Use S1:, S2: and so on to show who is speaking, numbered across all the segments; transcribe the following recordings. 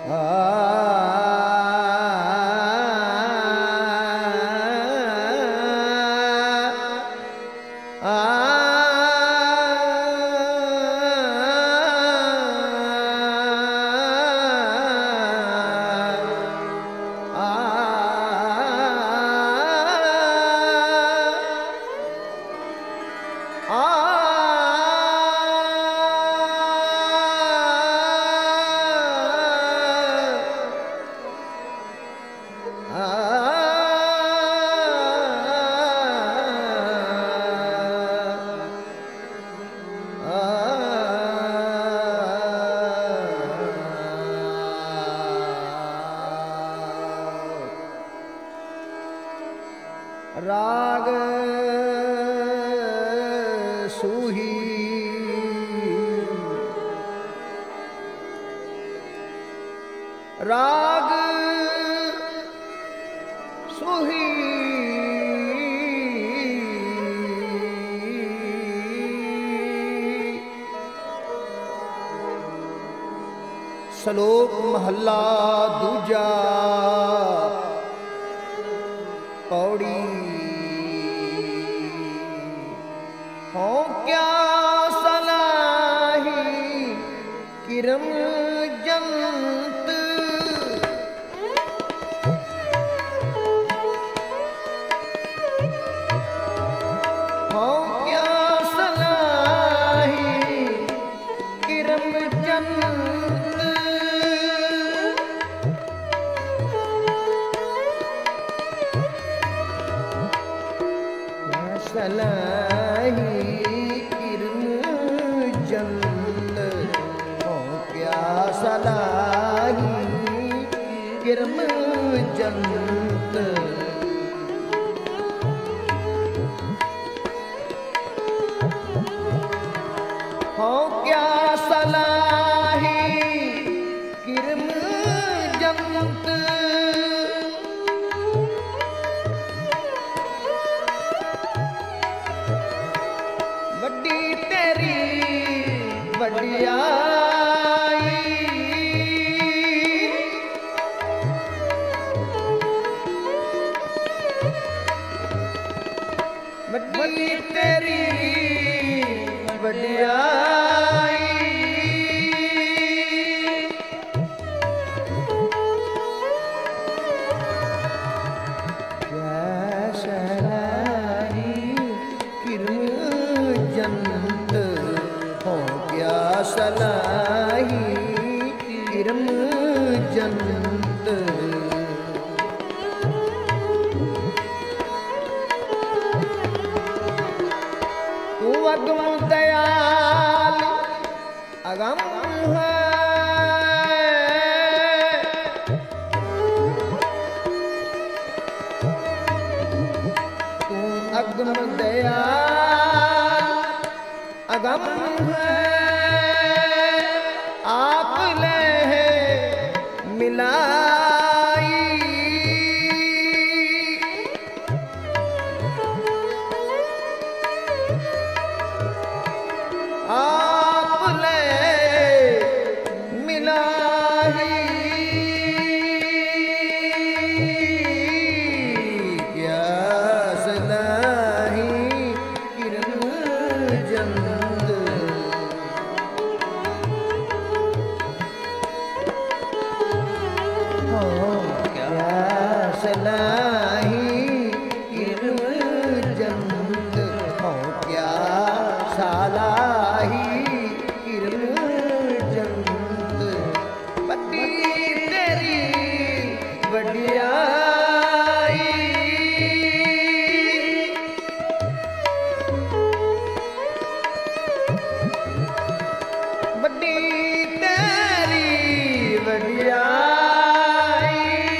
S1: राग सूही राग सूही सलोक महला दूजा पौड़ी हो क्या सलाही किरम जंत हो क्या सलाही किरम जंत सलाही किरम जंत हो क्या सलाही किरम जंत हो क्या सलाही किरम जंत वड्डी तेरी वड्डियाई वड्डी तेरी वड्डियाई क्या सलाही किरम जंत हो क्या सलाही किरम जंत तू अगम दयाल अगम है तू अगम दयाल अगम है आप ले मिलाई आप ले मिलाई क्या सलाही किरम जंत हो क्या सलाही किरम जंत हो क्या सलाही किरम जंत पति तेरी वड्डियाई वड्डी तेरी वड्डियाई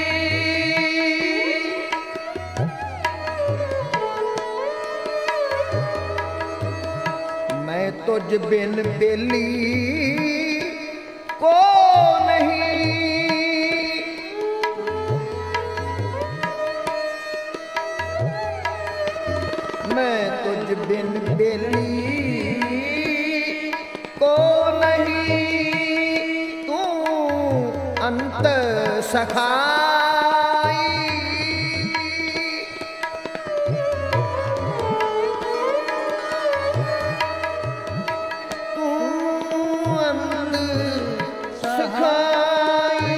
S1: मैं तुझ बिन बेली को नहीं मैं तुझ बिन बेली को नहीं तू ਅੰਤ ਸਖਾਈ। ਤੂੰ ਅੰਤ ਸਖਾਈ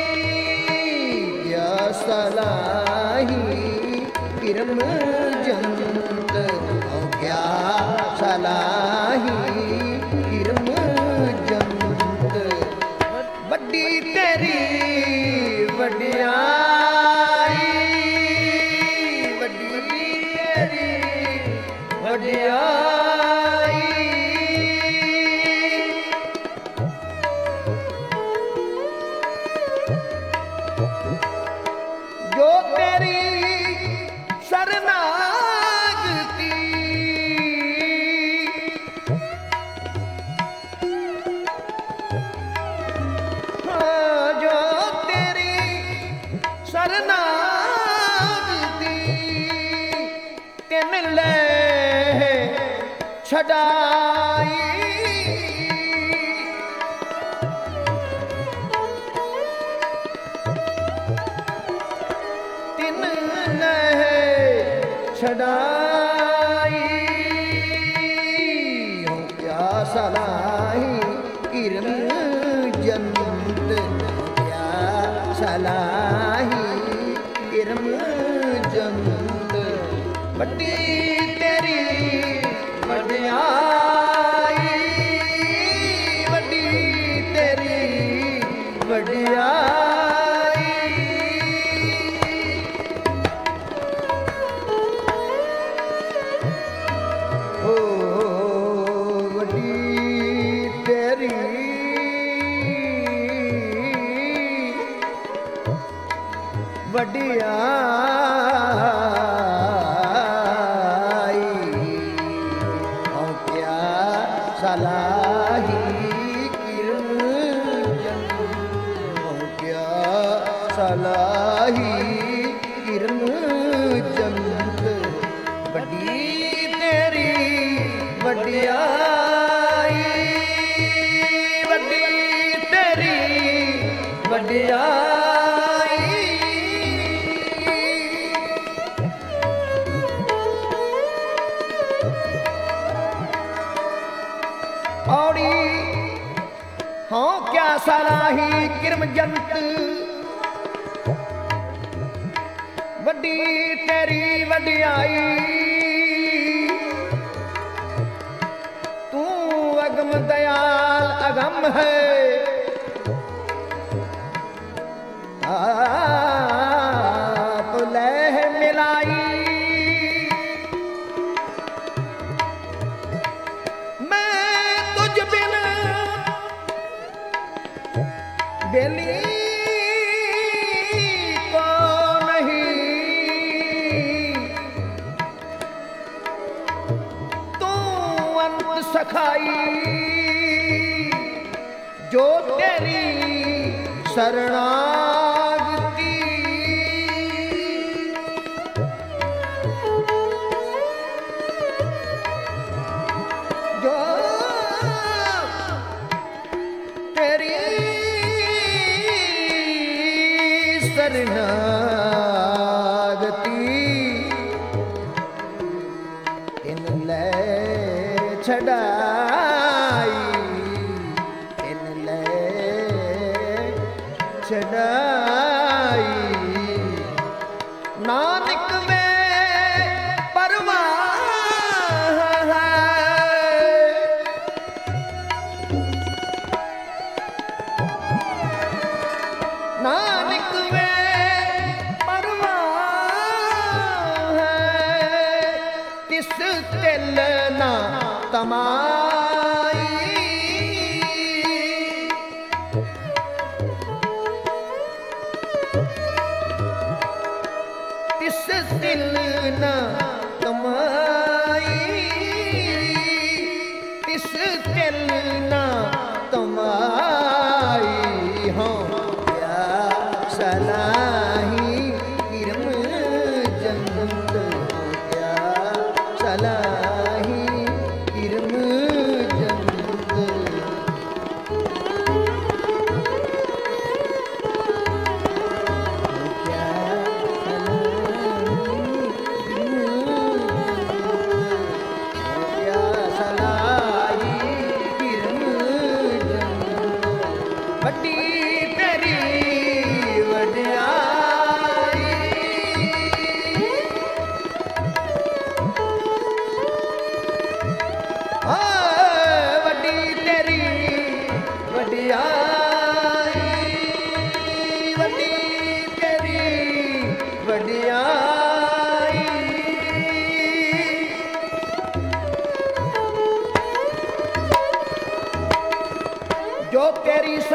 S1: ਗਿਆ ਸਲਾਹੀ ਕਿਰਮ ਜੰਤ ਹੋ ਗਿਆ ਸਲਾਹੀ ਕਿਰਮ ਜੰਤ। ਵੱਡੀ ਤੇਰੀ ਵਡਿਆਈ ਵੱਡੀ ਤੇਰੀ ਵਡਿਆਈ। ਜੋ ਤੇਰੀ ਸਰਨਾਗਤੀ ਜੋ ਤੇਰੀ ਸਰਨਾਗਤੀ ਤਿਨ ਲੈ ਛਡਾਈ। ਤਿਨ ਲੈ ਛਡਾਈ ਹੋ ਗਿਆ ਸਲਾਹੀ ਕਿਰਨ ਜੰਤ ਹੋ ਗਿਆ ਸਲਾਹੀ ਕਿਰਨ ਜੰਤ। ਵੱਡੀ ਤੇਰੀ ਵਡਿਆਈ ਵੱਡੀ ਤੇਰੀ ਵਡਿਆਈ। ਓ ਵੱਡੀ ਤੇਰੀ ਵਡਿਆਈ। ਹੋ ਗਿਆ ਸਲਾਹੀ ਕਿਰਨ ਜੰਤ ਹੋ ਗਿਆ ਸਲਾਹੀ ਕਿਰਨ ਜੰਤ। ਵੱਡੀ ਤੇਰੀ ਵਡਿਆਈ ਵੱਡੀ ਤੇਰੀ ਵਡਿਆਈ। ਔੜੀ ਹਾਂ ਕਿਆ ਸਲਾਹੀ ਕਿਰਮ ਜੰਤ। ਵੱਡੀ ਤੇਰੀ ਵਡਿਆਈ। ਤੂੰ ਅਗਮ ਦਇਆਲ ਅਗਮ ਹੈ ਆਪ ਲੈ ਮਿਲਾਈ। बेली को नहीं तू अंत सखाई। जो तेरी शरणागति जो तेरी शरणागति इन ले छड़ाई इन ले छड़ाई। नानक में परवाह है नानक में परवाह है तिस तिल ना तमाई। तिस तिल ना तमाई तिस तिल ना तमाई। हाँ सलाही किरम जंत हो गया सलाही किरम जंत।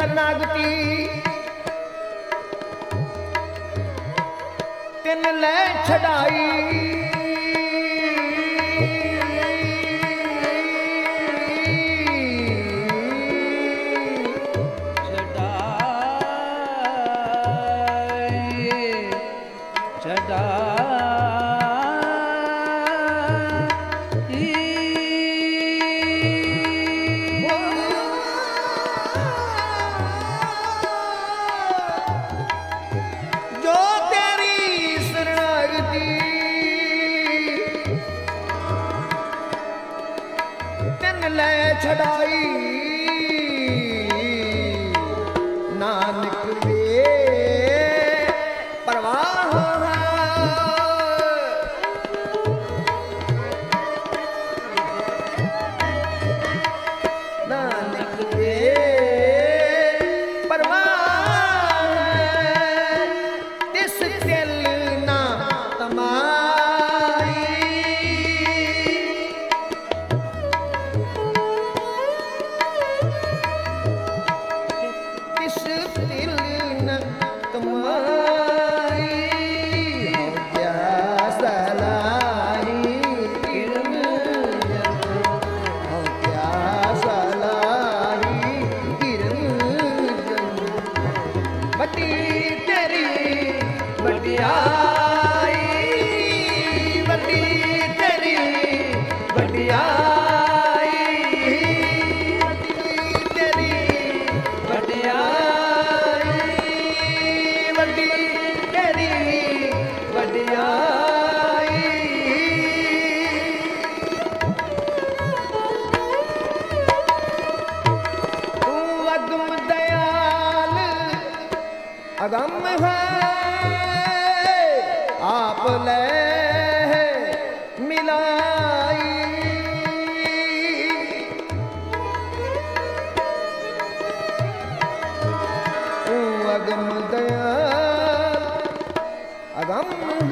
S1: ਸਰਨਾਗਤੀ ਤਿਨ ਲੈ ਛਡਾਈ ਛਡਾਈ ਨਾਨਕ ਵੇ ਪਰਵਾਹ ਨਾਨਕ ਵੇ ਪਰਵਾਹ ਤਿਸ ਦਿਲ ਨਾ ਤਮਾਈ ਅਗੰਮ ਹੈ ਆਪ ਲੈ ਮਿਲਾਈ ਤੂੰ ਅਗੰਮ ਦਇਆਲ ਅਗੰਮ